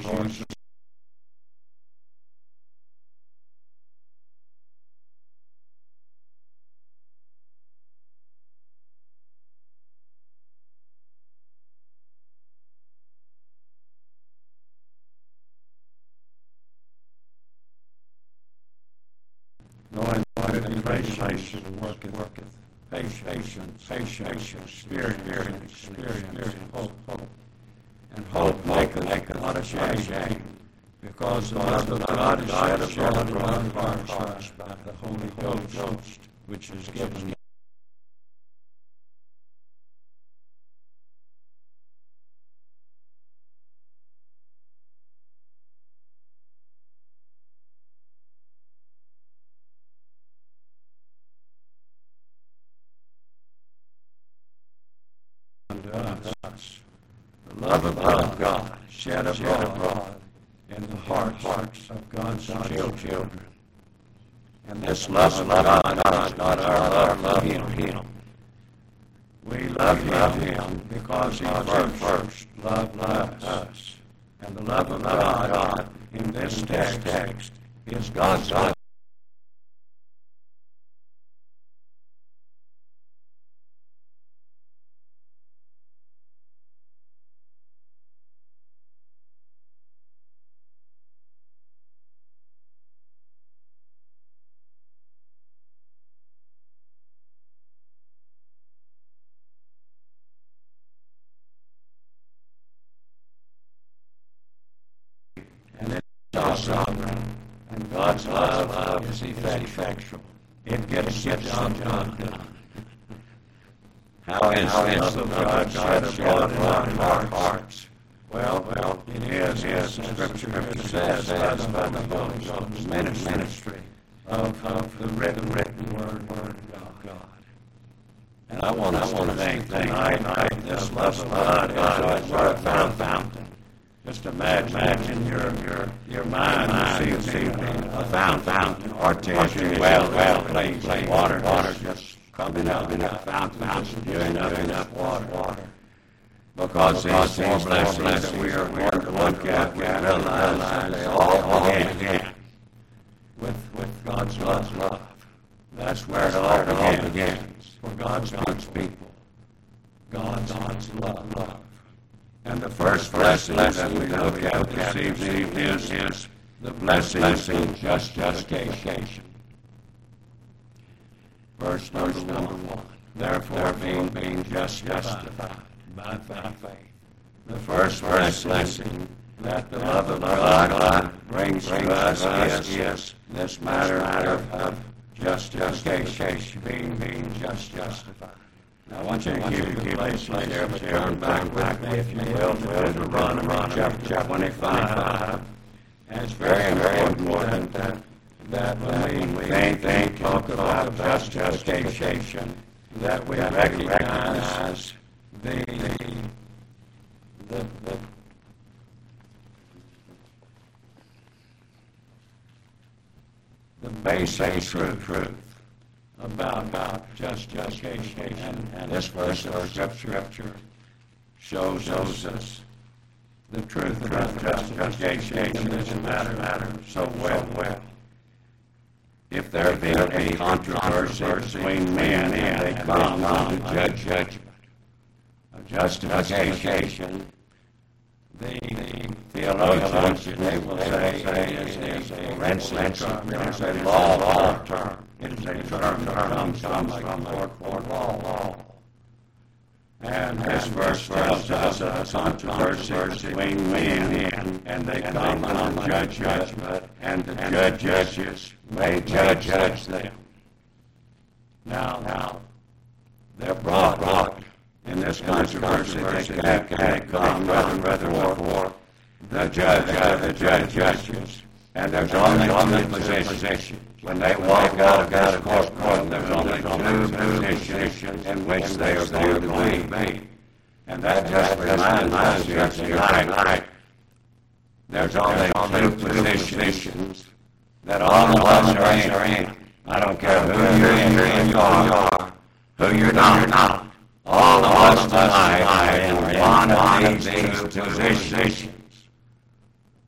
knowing that patience worketh patience, experience, hope. And hope maketh not ashamed, because the love of God is shed abroad in our hearts by the Holy Ghost, which is given unto us. The love of God shed abroad in the hearts of God's children. And this love of God is not our love of Him. We love Him because He first loved us. And the love of God in this text is God's love. And it's sovereign, and God's love is effectual. It gets the job done. How is the love of God shed abroad in our hearts? Well, it is the Scripture says by the Holy Ghost ministry of the written word of God. And I want to thank tonight this love of God is our fountain. Just imagine your mind this evening, a fountain, artesian well, plain water just coming up in a fountain, just giving up water. Because these four blessings that we are going to look at, we realize they all begin with God's love. That's where it all begins, for God's people, God's love. And the first blessing that we look at this evening is the blessing of justification. Verse number 1. Therefore, being justified by faith. The first blessing that the love of God brings to us is this matter of justification, being justified. Now, I want you to keep your place there, but turn back with me, if you will, to Deuteronomy chapter 25. And it's very important that when we talk about justification, that we recognize the basic truth about justification. And this verse of Scripture shows us the truth about justification in this matter so well. If there be any controversy between men and they come to judgment of justification, the theologians, they will say, is a Rensselaer term. It's a law term. It is a term that comes from law. And this verse tells us of controversy between men and they come to judgment, and the judges may judge them. Now, they're brought in this controversy. They can come rather for the judges. And there's only positions. When they walk out of court, there's only two positions in which they are going to be. And that just reminds us here tonight. There's only two positions that all of us are in. I don't care who you are, who you're not. All of us tonight are in one of these two positions.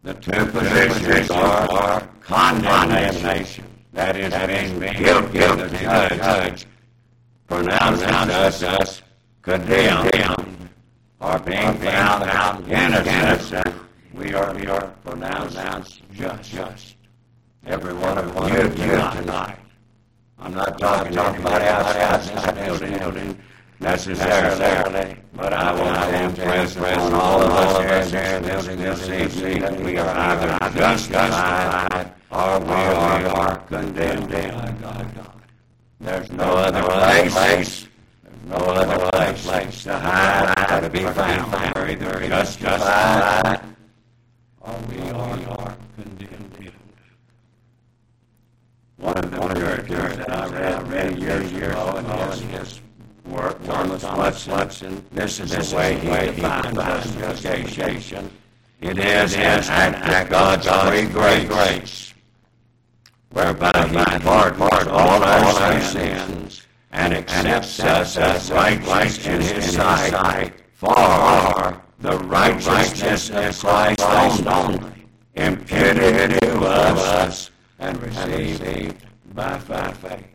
The two positions are condemnation. That is, being guilty. The judge pronounces us condemned, or being found innocent. We are pronounced just. Every one of you tonight. I'm not talking about outside this building necessarily, but I want to impress on all of us here in this building this evening that we are either justified or we are condemned. There's no other place. There's no other place to hide, to be found. We're either justified or we are condemned. One of the churches that I read years ago, and his work, Thomas Watson, this is the way he defines justification. It is an act of God's free grace, whereby he pardons all our sins and accepts us as righteous in his sight for the righteousness of Christ only, imputed to us and received by faith.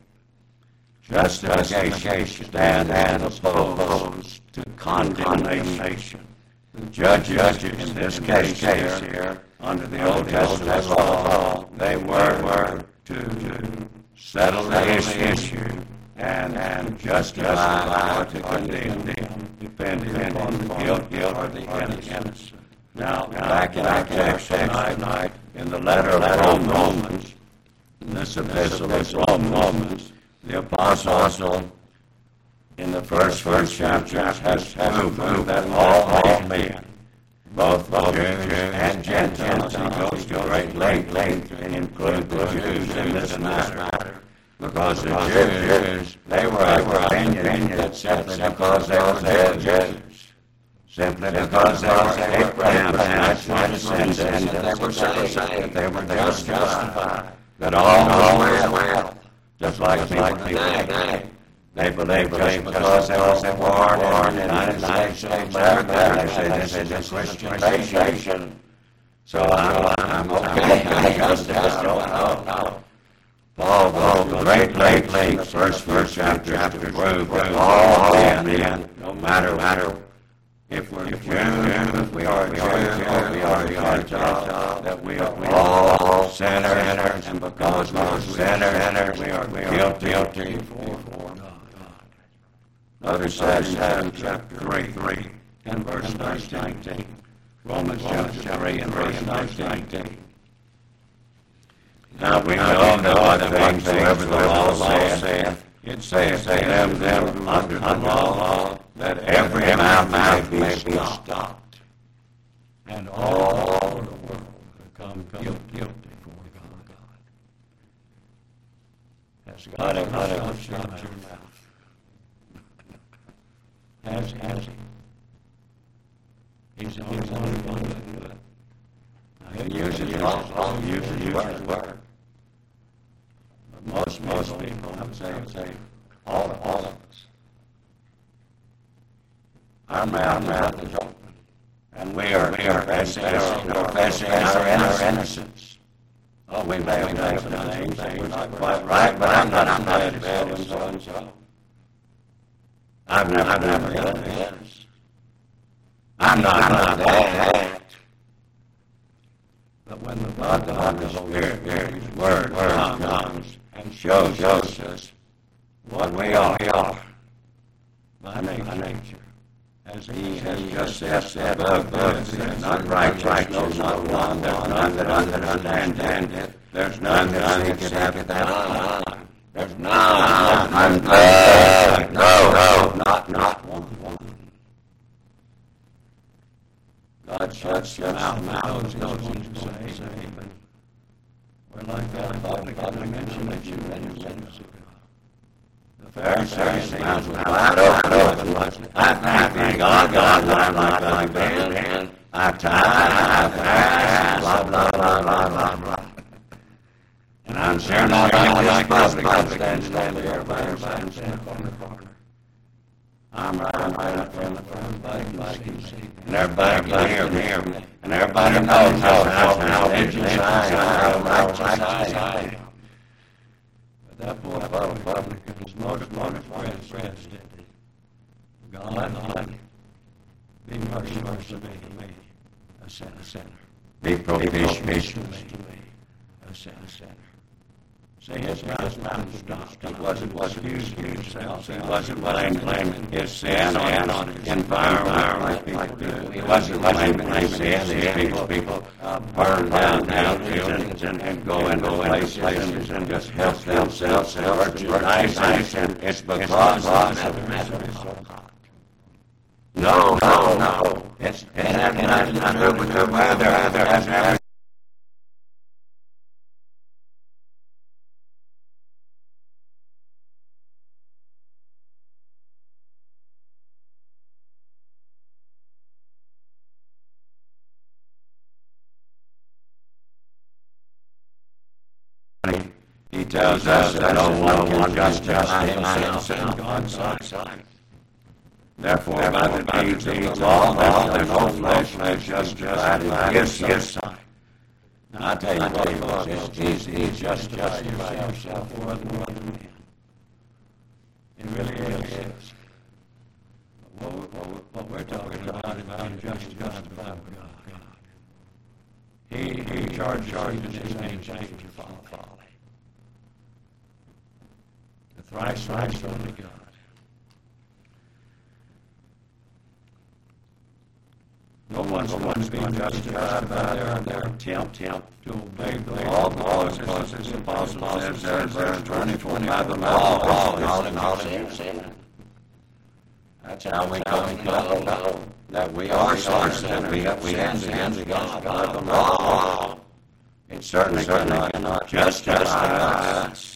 Justification stands opposed to condemnation. The judges in this case here, under the Old Testament law, they were to settle the issue and justify or to condemn, depending on the guilt or the innocent. Now, back in our text tonight, in the letter of Romans, in this epistle of Romans, the apostle in the first chapter has proved that all men, both Jews and Gentiles, he goes to great length to include the Jews in this matter, because the Jews, they were of opinion that simply because they were Jews, simply because they were Abraham's natural descendants, and they were saved, that they were justified, that all was well, just like people today. They believe just because they were born in the United States of America, they say this is a Christian nation. So I'm okay. I just don't know. Paul goes to great lengths in the first chapter to prove that all men, no matter if we're Jews, if we are Jews, or we are Gentiles, that we are all sinners, and because we're sinners, we are guilty before God. Notice that in chapter 3 and verse 19. Romans chapter 3 and verse 19. Now we know that one thing whoever the law saith, it saith to them under the law, that every mouth may be stopped, and all the world become guilty before God. Has God ever stopped your mouth? Has he? He's the only one that can do it. He uses his word. But most people, I would say, all of us. Our mouth is open, and we are confessing our innocence. Oh, we may have done some things that were not quite right, but I'm not as bad as so and so. I've never done this. I'm not that. But when the God of the Spirit, His Word comes and shows us what we are by nature, as He has just said, there's none righteous, no one, there's none that understandeth, there's none that seeketh after that. There's none good, no, not one. God shuts your mouth, knows you to say, but we're like that. I thought I mentioned that you minutes ago. The Pharisees' mouths were wide open. I thank God, I'm not like that. I tithe, I fast, blah. And I'm sure not like this public. I'm standing there by everybody stand on the corner. I'm right up there in the front. Everybody can see. And everybody can hear me. And everybody knows how religious I am. But that poor Republican was motivated president. God, be merciful to me, a sinner. Be propitious to me, a sinner. See, his mouth stopped. He wasn't accusing himself. He wasn't blaming his sin on his environment like people. He wasn't blaming his sin. These people burn down buildings and go into places and just help themselves and merchandise. And it's because the matter is so hot. No. It's nothing to do with the weather. There's never He tells us that no one justify himself in God's sight. Therefore, by the deeds of the law, there's no flesh justified in his sight. Now, I tell you what, it's easy to justify yourself for other men. It really is. What we're talking about is being justified by God. He charges you his name change your folly. The thrice only God. No one's being justified by their attempt to obey the law, because as the Apostle says there in verse 24, by the law, all sin. That's how we come to know that we are sinners, we have sinned against God. The law, it certainly cannot justify us.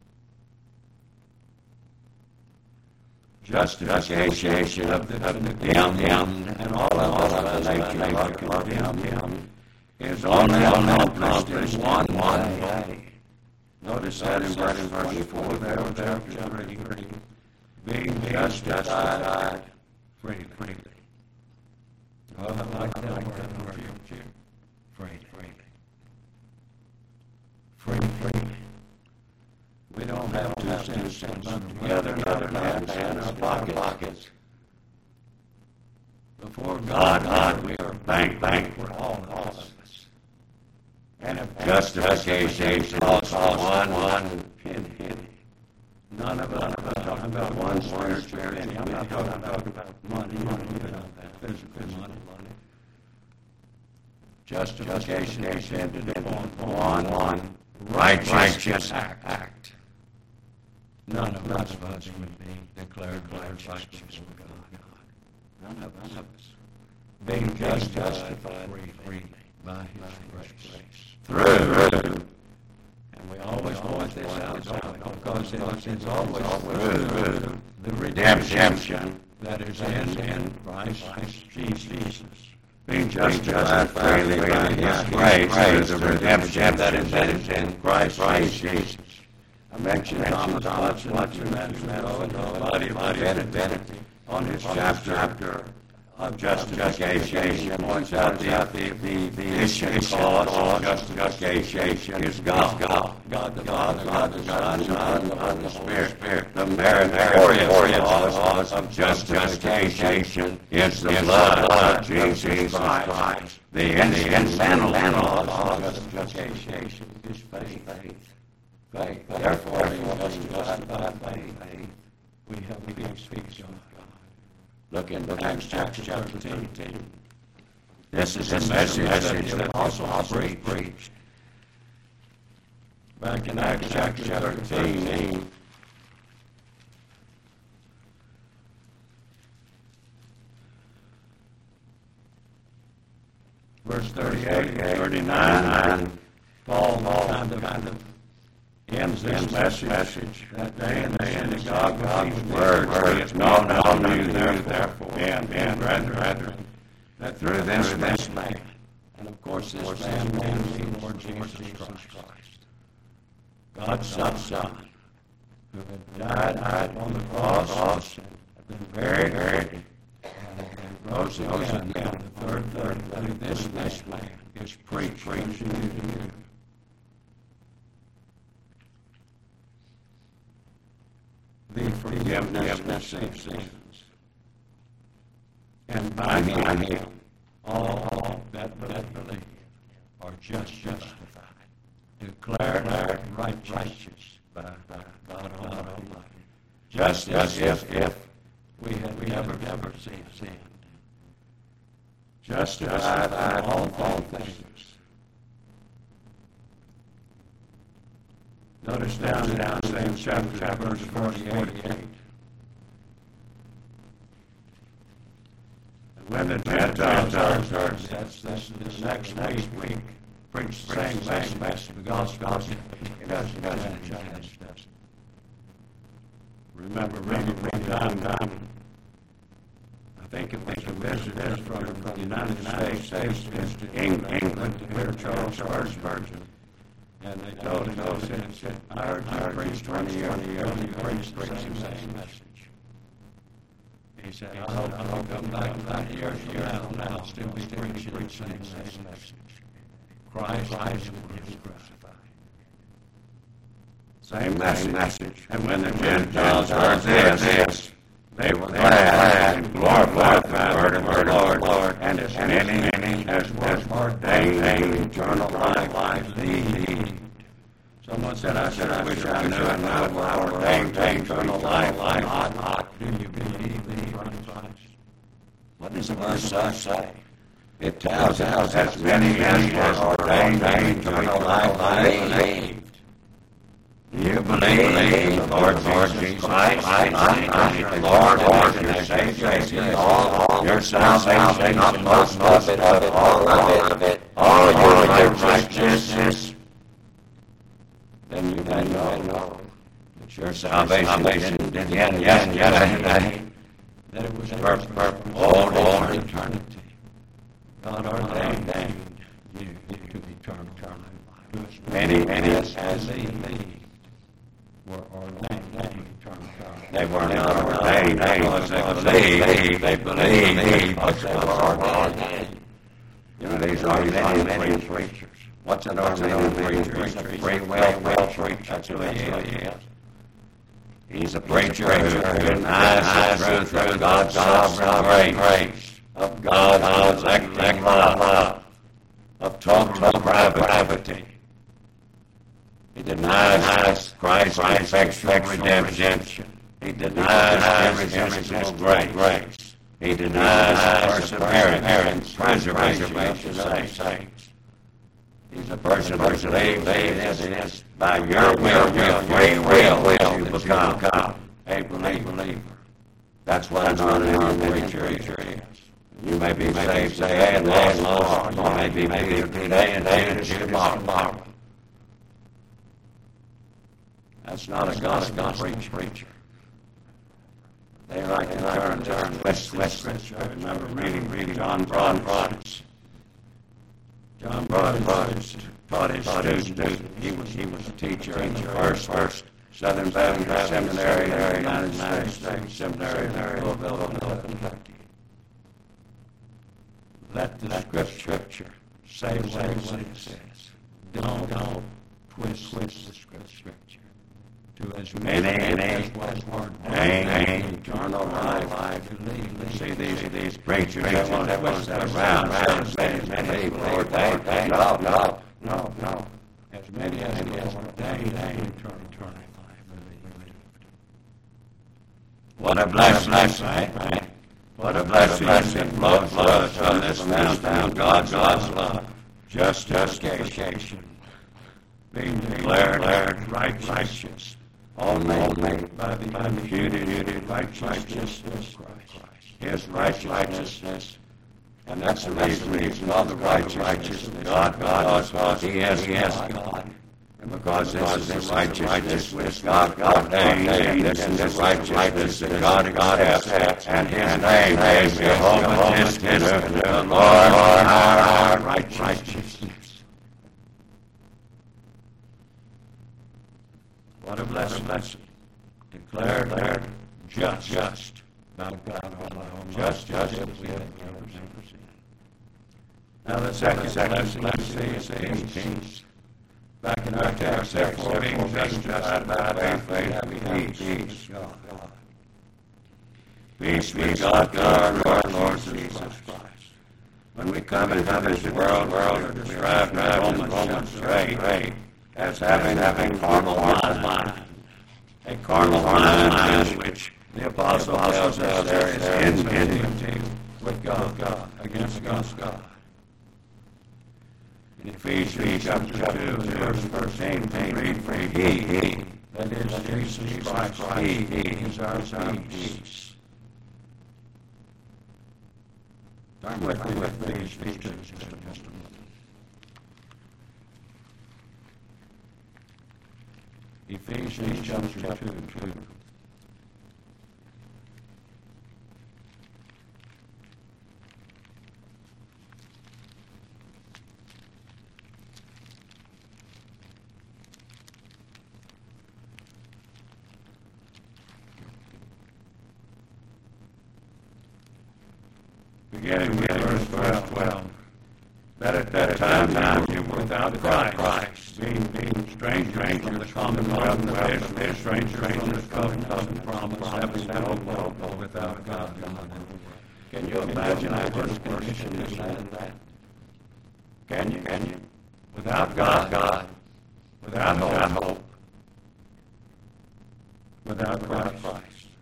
Justification of the condemned and all of the nature of condemned is only accomplished in one way. Notice that in verse 24 there, chapter 3, being justified freely. Oh, I like that word, freely. We don't have two cents together in our pockets. Before God, we are bank for all of us. And if justification costs one penny, none of us are talking about one spiritual penny. I'm not talking about money, physical money. Justification is ended in one righteous act. None of us would be declared righteous before God. None of us. Being justified freely by His grace. Through. And we always point this out, because it's always through the redemption that is in Christ Jesus. Being justified freely by His grace through the redemption that is in Christ Jesus. I mentioned Thomas Watson and Buddy Bennett on his chapter of justification. Points out the issue cause of justification is God. God the Father, God the Son, God the Holy Spirit. The meritorious cause of justification is the blood of Jesus Christ. The incidental cause of justification is faith. Therefore, being justified by faith, we have peace with God. Look in Acts chapter 13. This is the message that the Apostle preached. Back in Acts chapter 13, verse 38 and 39, Paul kind of ends this message that day in the synagogue with these words. No, you therefore, and brethren, that through this man, and of course this man is the Lord Jesus Christ, God's Son, who had died on the cross, been buried, and rose again the third day. This man is preached to you. The forgiveness of sins. And by him, all that believe are justified, declared righteous by God Almighty. Just as if we had never sinned. Justified all things. Notice down same chapter, verse 48. When the Gentiles are, that's this next week, preach the same message, the gospel. It doesn't. Remember, down. I think it was a visitor from the United States to England to hear Charles Spurgeon. And they told him, I heard you preach 20 years ago, you preached the same message. He said, I hope I'll come back years from now, and still be preaching the same message. Christ is crucified. Same message. And when the Gentiles heard this, they were glad and glorified the word of the Lord, and as many as was ordained eternal life believed. Someone said, I wish I knew what ordained eternal life. Not do you believe in Christ? What does the verse say? It tells us as many as was ordained eternal life believed. You believe, Lord Jesus Christ, the Lord, your Savior, all your salvation, not most of it, all of it, all your righteousness. Then you know that your salvation didn't end yesterday, that it was for all eternity. God ordained you to eternal life. Many as believed were ordained eternal life. They were not ordained because they believed because they were ordained. You know, these are many preachers. What's an ordained preacher? He's a free will preacher. That's who he is. He's a preacher who denies the truth of God's sovereign grace, of God's electing love, of total gravity. He denies Christ's effectual redemption. He denies irresistible grace. He denies perseverance, preservation of the saints. He's a person who believes it is by your free will, you become a believer. That's what an ordinary preacher is. You may be saved today and lost tomorrow. You may be Peter today and Judas tomorrow. That's not a gospel preacher. They like to turn, twist Scripture. I remember reading John Broad's. John Broad taught his students. He was a teacher in the first Southern Baptist Seminary in the United States, Seminary in Louisville, Kentucky. Let the Scripture say what it says. Don't twist the Scripture. To as many as was ordained eternal life. See these preachers that want to twist that around. As many ordained. No. As many as ordained eternal life. What a blessing, right? What a blessing that flows from this fountain, God's love. Justification. Being declared righteous. Only by the imputed righteousness of Christ. His righteousness. And that's the reason he's called the righteousness of God, because he is God. And because this is the righteousness God ordained, and this is the righteousness that God accepts, and his name is Jehovah Tiskanu, the Lord our righteousness. What a blessing. Declared just. about God alone, just as we have never seen. Now the second blessing we see is peace. Back in our text, therefore, being justified by faith, having peace with God. Peace with God, our Lord Jesus Christ. When we come into this world, we're described in Romans 8 as having carnal mind. A carnal mind which the Apostle tells us there is enmity with God, against God. In Ephesians chapter 2, verse 13, read for He, that is Jesus Christ, He is our peace. Turn with me with Ephesians just a moment. Ephesians chapter 2. Beginning with verse 12. That at that time you were without Christ, being strangers from the commonwealth of Israel, strangers from the covenant promise, having no hope without God. Can you imagine our worst condition is that? Can you? Without God, without hope, without Christ.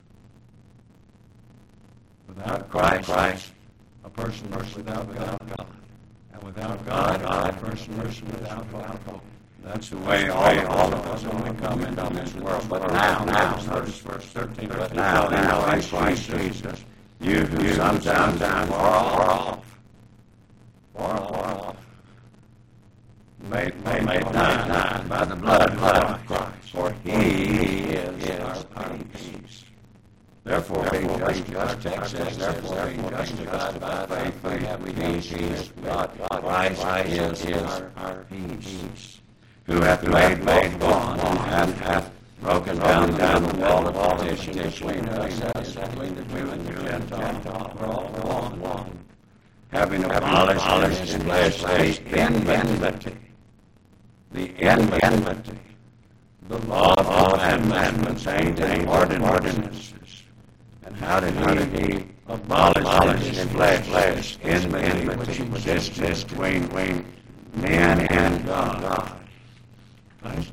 Without Christ, a person without God. And without God, a person without hope. That's the way all of us only come into this world. But now, notice verse 13. But now, in Christ Jesus, you who sometimes far off, made nigh by the blood of Christ. For He is our peace. Therefore, being justified by faith, we have peace with God. Christ is our peace, who hath made one and hath broken down the wall of partition between us, between the Jew and the Gentile, for all one, having abolished in flesh the enmity, the law of commandments aimed in ordinances. And how did he abolish in flesh enmity which exists between man and God? By his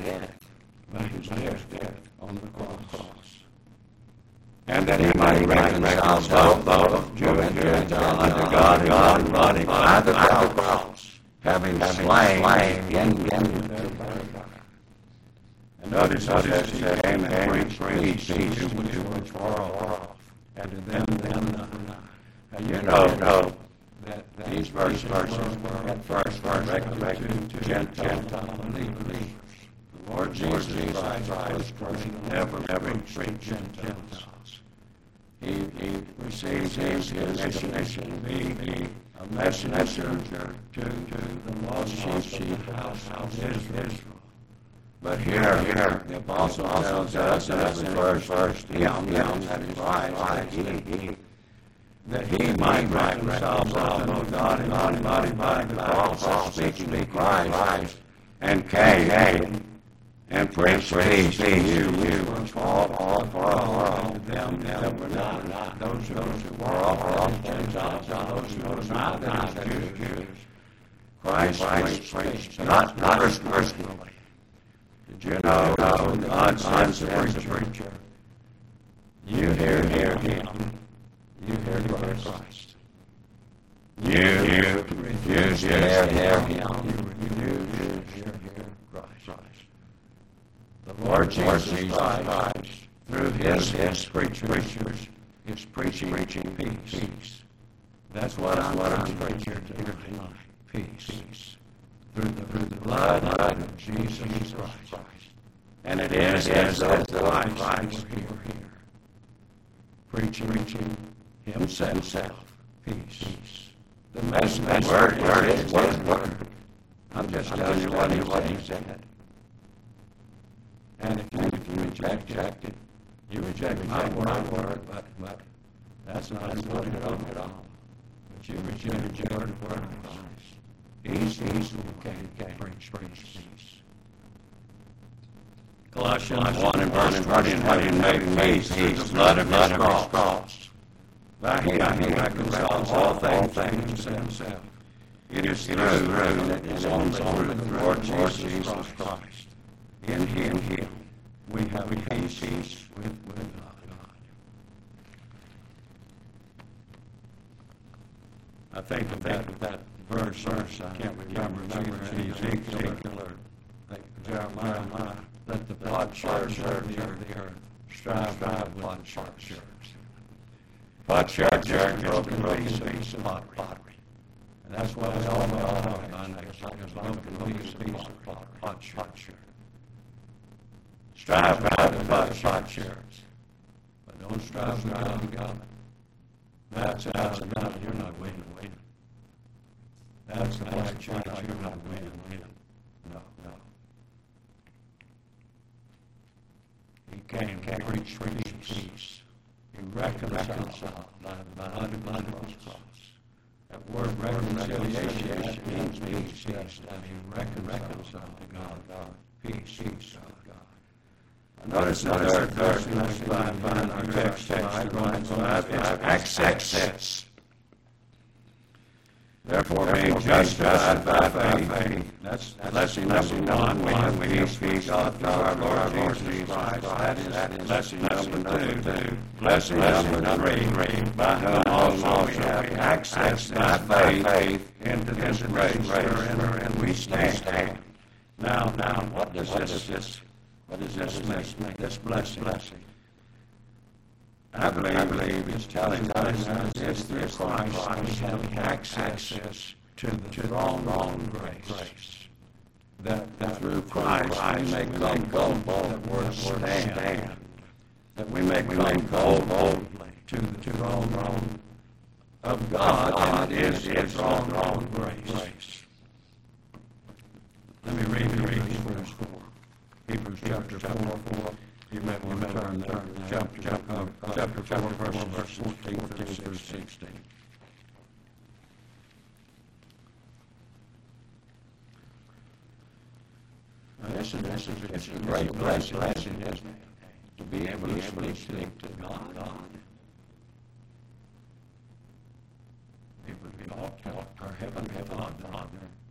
death on the cross. And that he might reconcile both Jew and Gentile unto God in one body by the cross, having slain in their body. And notice he came and preached peace which far off, and to them nigh. And you know that these verses were at first directed to Gentile believers. The Lord Jesus Christ was never preached Gentiles. He receives his mission to be a messenger to the lost sheep house of Israel. But here, the Apostle tells us in verse him that is right, that he might reconcile both God and body by the cross, speaking to Christ, and came and preached peace to you which far off, to them that were not, those who were off, Gentiles, those who were not Jews. Christ preached, not personally. Did you know when God sends a preacher, you hear him, you hear Christ. You refuse to hear him, you hear Christ. The Lord Jesus Christ, through his preachers, is preaching peace. That's what I'm preaching here tonight, peace. Through the blood of Jesus Christ. And it is as though Christ were here, preaching himself, peace. The message word is word. I'm just telling you what he said. And if you reject it, you reject my word, but That's not important at all. But you reject the word of Christ. He's who can bring peace. Colossians 1 and verse 20, having made peace through the blood of his cross. By him he reconciles all things to himself. It is through and it is only through the Lord Jesus Christ. In him we have peace with God. I think of that verse, I can't remember if it's Ezekiel or Jeremiah. Let the potsherds of the earth strive with potsherds. Potsherds are broken pieces of pottery. And that's why we all have a broken piece of potsherd. Strive with potsherds. But don't strive with God. That's about you're not winning. That's the black church you're not winning. No. He came to preach peace. He reconciled by the blood of his cross. That word reconciliation means peace. And he reconciled to God. Peace. Notice the third verse in our text, Romans 5, it's access. Therefore, being justified by faith, that's blessing number one. We have peace with God through our Lord Jesus Christ. That is blessing number two. Blessing number three, by whom also we have access by faith into this grace wherein we stand. Now, what does this blessing? I believe it's telling us that it's through Christ we have access to the throne of grace. That through Christ we may come boldly, stand. That we may come boldly to the throne of God, and it is His throne of grace. Let me read verse 4. Hebrews chapter 4. You may want to turn there. Chapter 4, verse 14 through 16. Now this is a great blessing, isn't it? To be able to speak to God. People to be taught our Heavenly Father.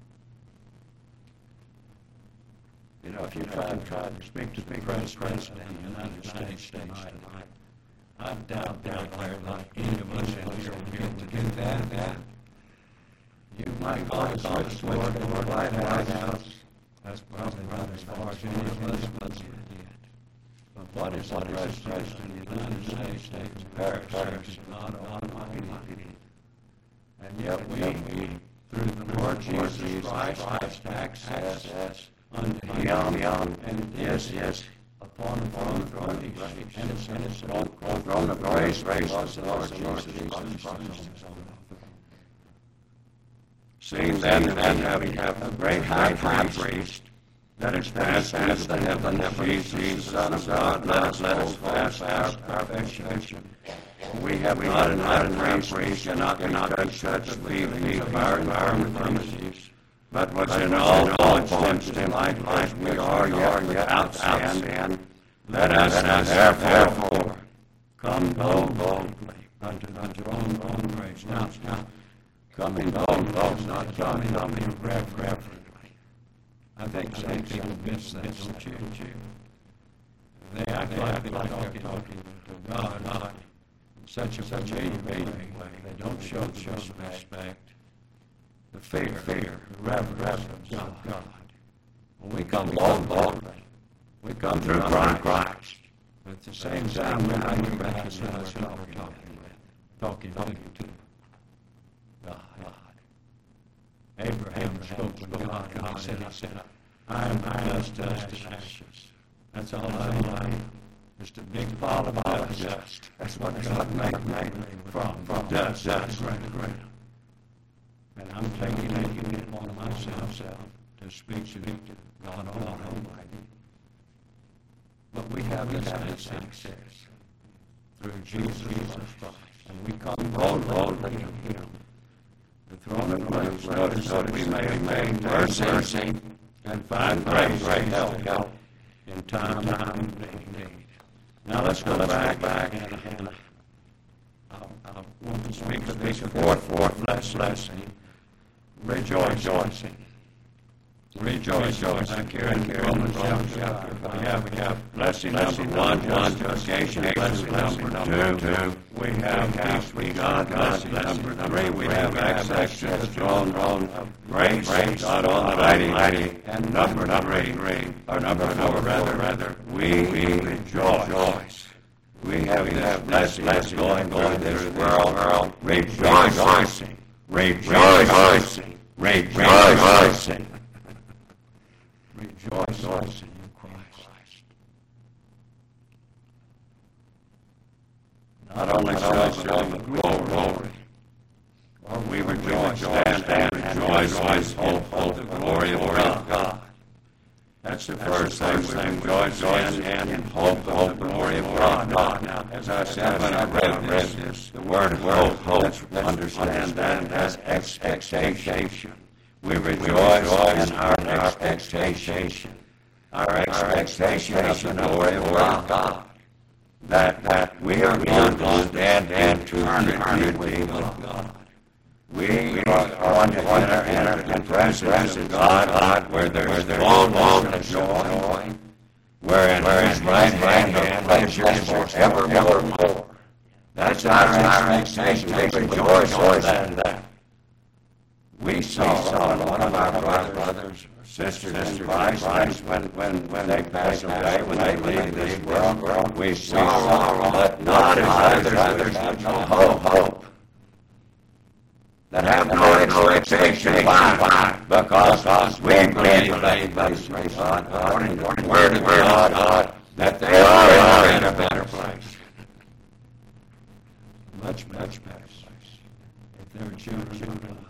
You know, if you try to speak to the President of the United States tonight, I doubt like any of us in here will get to do that. You might call it switch to the White House. That's probably right as far as any of us would get. But what is the President of the United States parish not Almighty? And yet we, through the Lord Jesus Christ, have access unto Him, and yes, upon the throne of grace, and it's throne of grace, because the Lord Jesus Christ. Seeing then that we have a great high priest that is passed into the heaven, Jesus, Son of God, let us hold fast our perfection. We have not an high priest, cannot be touched the feelings of our infirmities. But what's in all points in life, we are yet without sin. Let us therefore come boldly unto the throne of grace. Now, coming boldly is not coming reverently. I think some people miss that, don't you? They act like they're talking to God in such a familiar way. They don't show respect. The fear, the reverence of God. When we come boldly, we come through Christ. But at the same time, we're not even back to talking to God. Abraham spoke with God, and he said, I am dust to ashes. That's all I am. Just a big pile of dust. That's what God made from dust to the ground. And I'm taking it upon myself to speak to God Almighty. But we have this access through Jesus Christ. and we come boldly to Him. The throne of grace, notice that we may obtain mercy and find grace to help in time of need. Now let's go back and I want to speak of this fourth blessing, rejoicing. Rejoice. Thank you. In Romans chapter 5, we have blessing number 1, justification, blessing number 2. We have peace with God, blessing number 3. We have access to the throne of grace, God Almighty. And number 4, rather, we rejoice. We have this blessing going through this world, rejoicing. Rejoicing in Christ. Not only so, but glory. For we rejoice and rejoice, hope the glory of God. That's the first thing, rejoice and hope the glory of God. Now, as I said when I read this, the word hope, let's understand that as expectation. We rejoice in our expectation. Our expectation of the glory of God. That we are going to stand in eternity with God. We are going to enter the presence of God where there's fullness of joy, where in His right hand are pleasures forevermore. That's our expectation. We rejoice in that. We saw one of our brothers or sisters in Christ when they pass away, when they leave this world. We saw, but not as others have no hope. That have no expectation. Why? Because we believe according to the Word of God, that they are in a better place. Much better place. If they're children of God.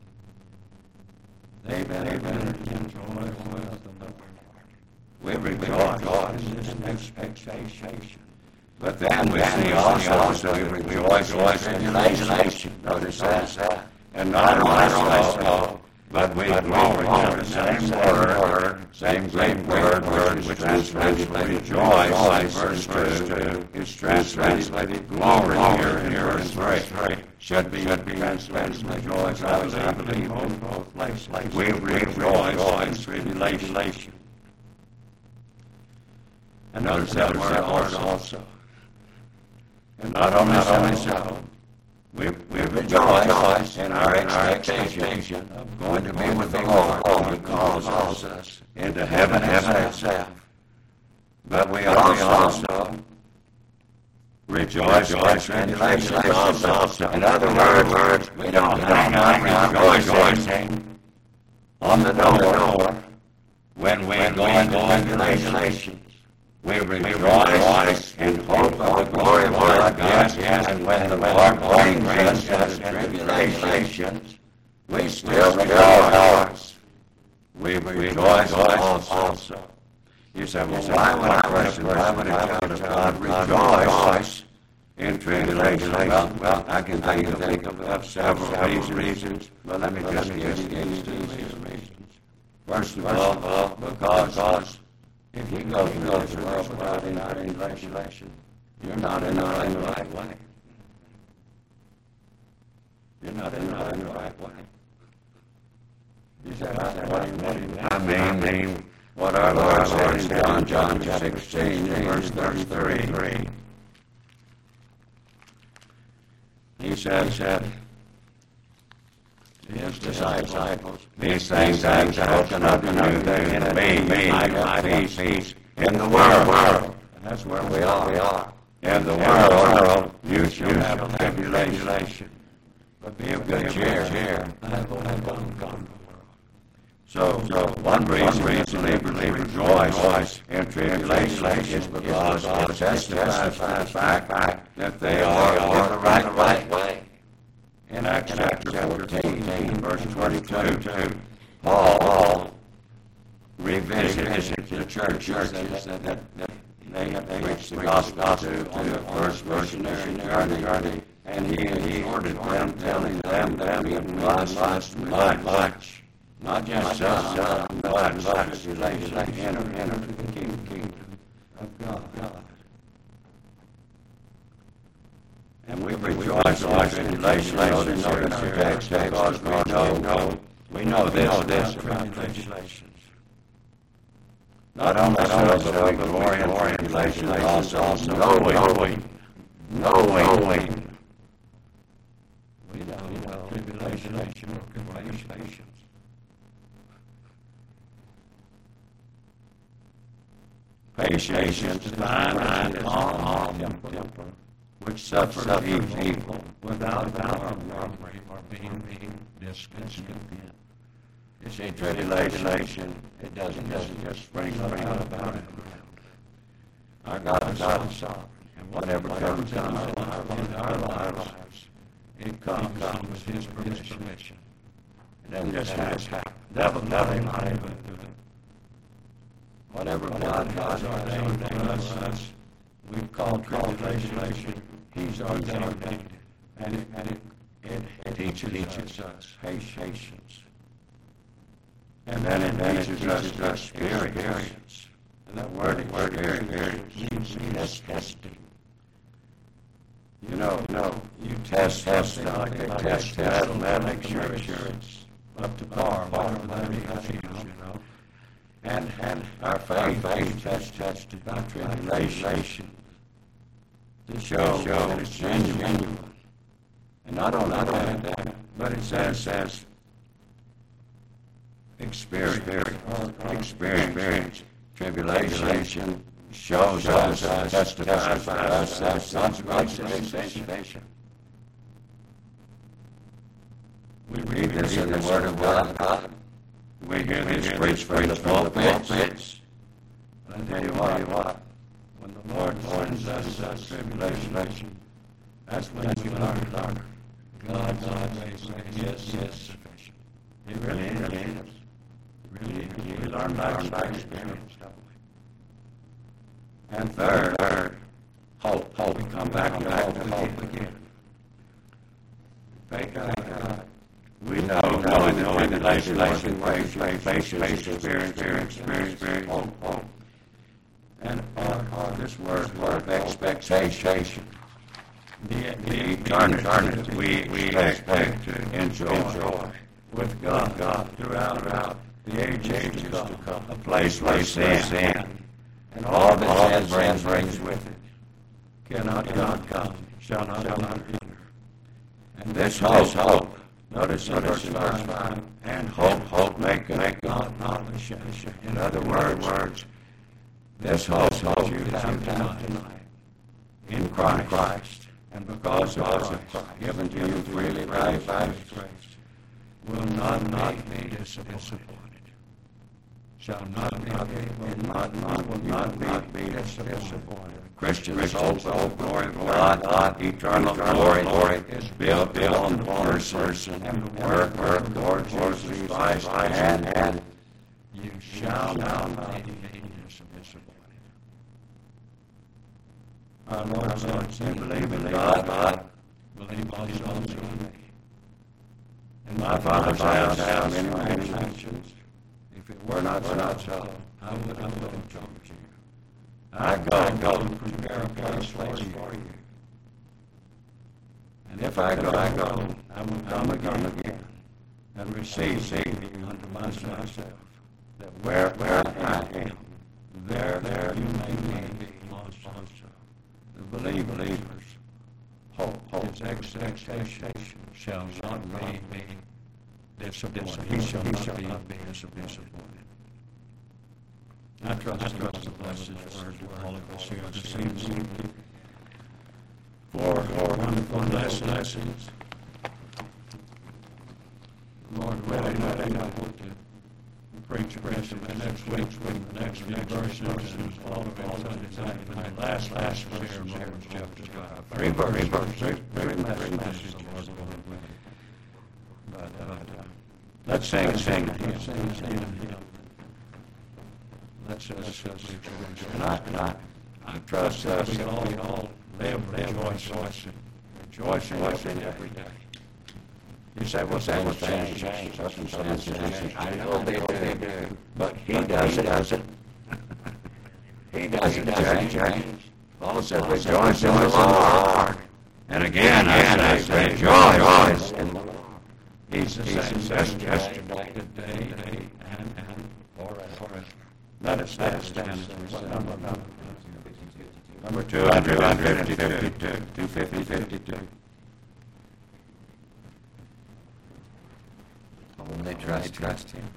They've entered into the Lord. We rejoice in this expectation. But then we see also we rejoice in tribulation. Notice that. And not only so, but we glory in the same great word, which is translated rejoice, verse 2, is translated glory here in verse 3. Should be translated rejoice, I believe, on both places. We rejoice in tribulation. And notice that word also. And not only so, we rejoice in our expectation of going to be with the Lord when He calls us into heaven itself. But we also rejoice in tribulation also. In other words, we don't hang out rejoicing on the door when we're going to tribulation. We rejoice in hope of the glory of God, yes, and when the Lord brings us into tribulations, we still rejoice. We rejoice also. You say, well, why would a person of God rejoice in tribulation? Well, I can think of several reasons, but let me just give these reasons. First of all, because if you go through this world without any tribulation, you're not in the right way. You're not in the right way. You say, what do you mean? I mean, what our Lord said in John 16, verse 33. He said to His disciples, these things I have spoken unto you, that in me might have peace in the world. And that's where we are. In the world, you shall have tribulation. But be of good cheer. I have overcome the world. So one reason we rejoice in tribulation is because it testifies to the fact that they are on the right way. In Acts chapter 14, verse 22, Paul revisited the churches that they had preached the gospel to on the first missionary journey, And he ordered them, telling them that he lost much. Not just some, but much. Enter the kingdom of God. And we rejoice in tribulation. Notice our text, because we know this about tribulations. Not only so, but we glory in tribulation, also knowing. We know tribulation will produce patience. Patience, divine and calm temper, which suffers evil without murmuring or being discontent. You see, tribulation, it doesn't just spring about it. Our God is sovereign, and whatever comes in our lives, it comes with His permission. It doesn't just happen. Devil not able to do it. Whatever God has ordained for us, we call tribulation. He's ordained it, and it teaches us patience. And then it teaches us experience. And that word experience means testing. You you test like they test metal, make sure it's up to par, whatever that is, And our faith is tested by tribulation to show that it's genuine. And not only that, but it says experience. Tribulation shows us, testifies by us as God's grace. We read this in the Word of God. We hear this preached from the pulpits. But I tell you what, when the Lord sends us tribulation, that's when we learn. God's grace is sufficient. It really is. We learn by experience, don't we? And third, hope. We come back to hope again. Thank God. We know in the tribulation, patience, experience, hope. And this word expectation. The eternity we expect to enjoy with God throughout the ages to come. A place where sin and all that sin brings with it cannot come, shall not enter. And this hope. Notice verse 5, and hope make God not ashamed. In other words, this hope you have tonight in Christ, and because of Christ, given to you freely by His grace, will not be disappointed. Shall not be disappointed. Christians' hope, glory of God, eternal glory is built on the person and the work of the Lord Jesus Christ, and you shall not be disappointed. Our Lord said, believe in God, believe also in me. In my Father's house have many mansions. If it were not so, I would have told you. I go to prepare a place for you. And if I go, I will come again and receive you unto myself, that where I am, there you may be also. The believers' hope, his expectation shall not be disappointed. He shall not be disappointed. I trust the blessed word to all of us here this evening for wonderful lessons. Lord willing, I want to preach the rest of the next week with the next few verses and all of it Sunday night. Last verse here, Romans chapter 5. Three messages, Lord willing. But let's sing a hymn. Let's and I trust that we all live rejoicing rejoicing every day. You say, well, things change, circumstances change. I know they do. But He doesn't. He doesn't change. Paul says, rejoice in the Lord. And again, I say, rejoice in the Lord. He's the same yesterday, today, and forever. Let us stand as we stand. Number 252. Only trust Him.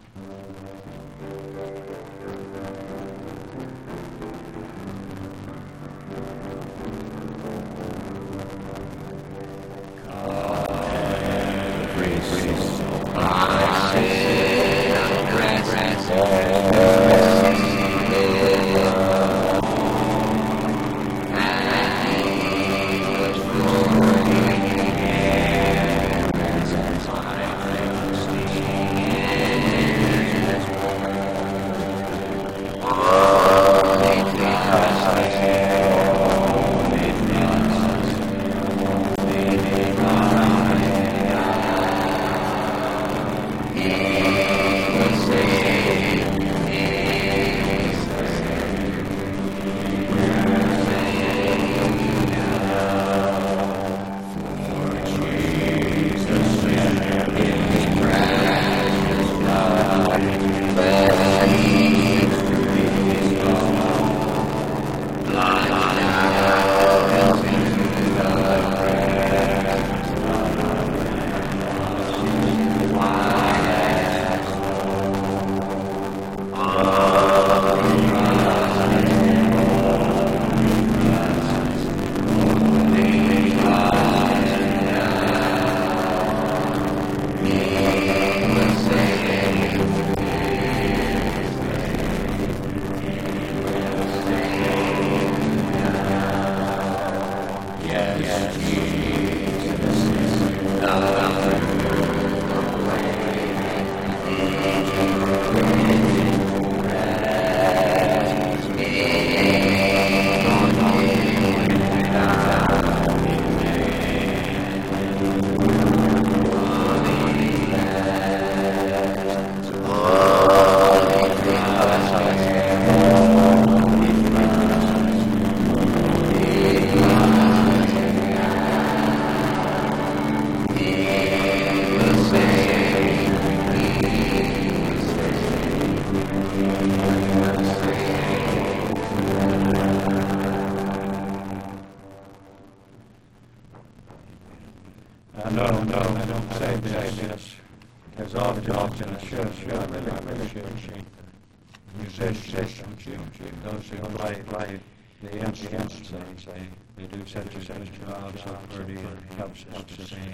No, I don't say this as often as I should. I really appreciate the musicians, those who play the instruments. They do such a good job, so pretty, and helps us to sing.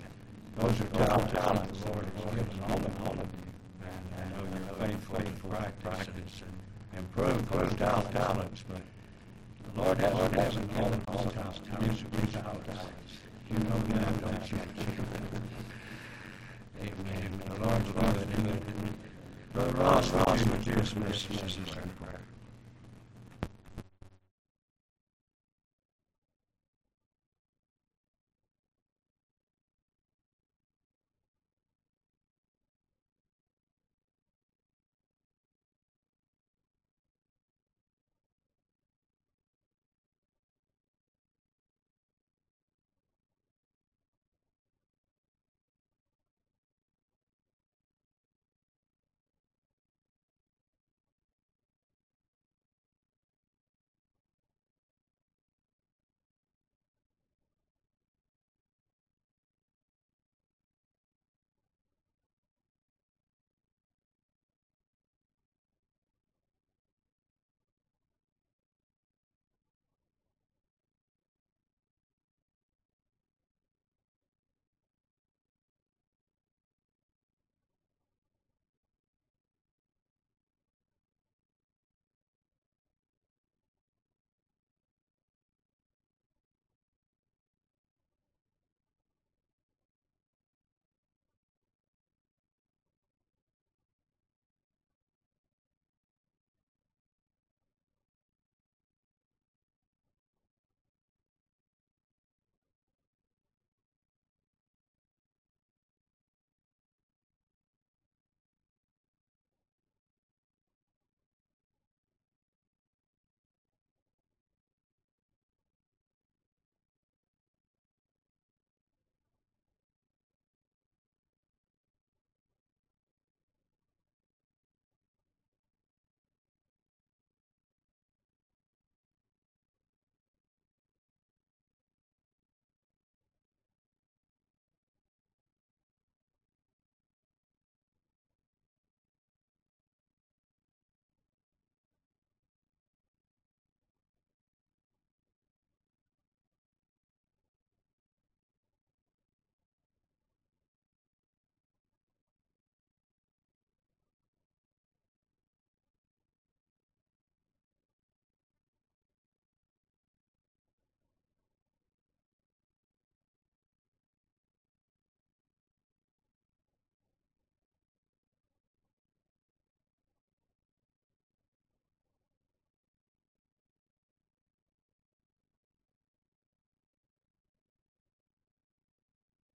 Those are talented, the Lord has given all of you. And I know you're faithful in practice and improve those talents, but the Lord hasn't given all musical talents. You know that, don't you? Amen. The Lord's good. Brother Ross, would you dismiss us in prayer?